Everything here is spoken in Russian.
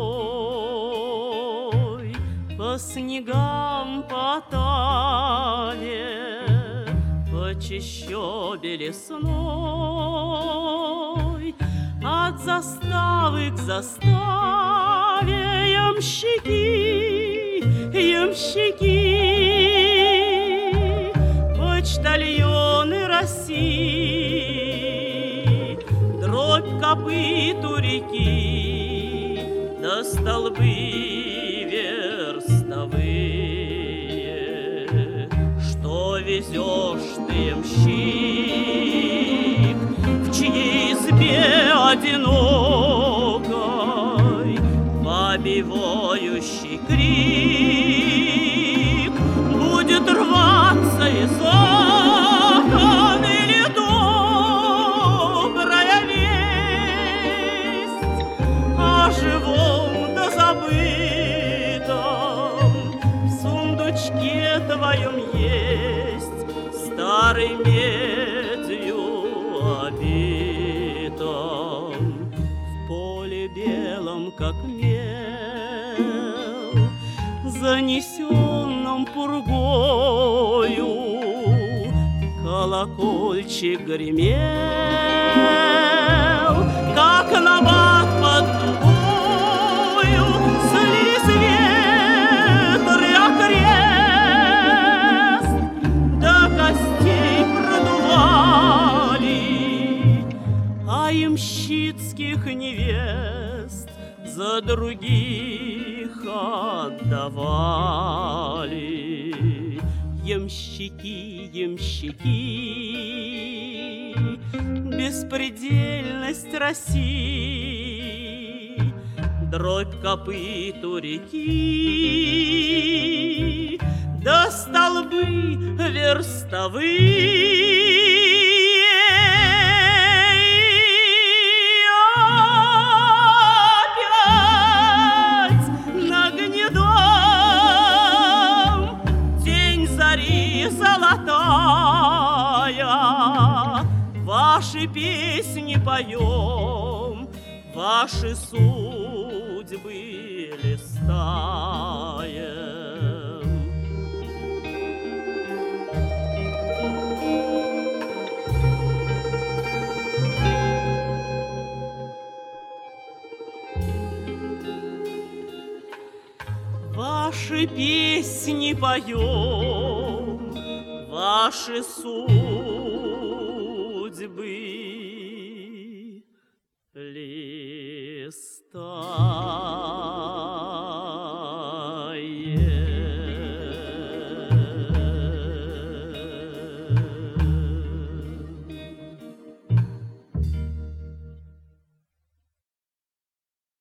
рекой, по снегам, по Таве, по чащобе лесной, от заставы к заставе ямщики, ямщики, почтальоны России, дробь копыт у реки, да столбы верстовые. Что везешь ты, ямщик, в чьей избе одинокой бабий воющий крик будет рваться из окон, или добрая весть о живом да забытом в сундучке твоем есть, старый медью обитом, в поле белом, как мел, занесенном пургою, колокольчик гремел, как набат под дубою, слились ветры окрест, до костей продували, а ямщицких невест за других отдавали. Ямщики, ямщики, беспредельность России, дробь копыт у реки, да столбы верстовые. Золотая, ваши песни поем, ваши судьбы листаем. Ваши песни поем, ваши судьбы листаем.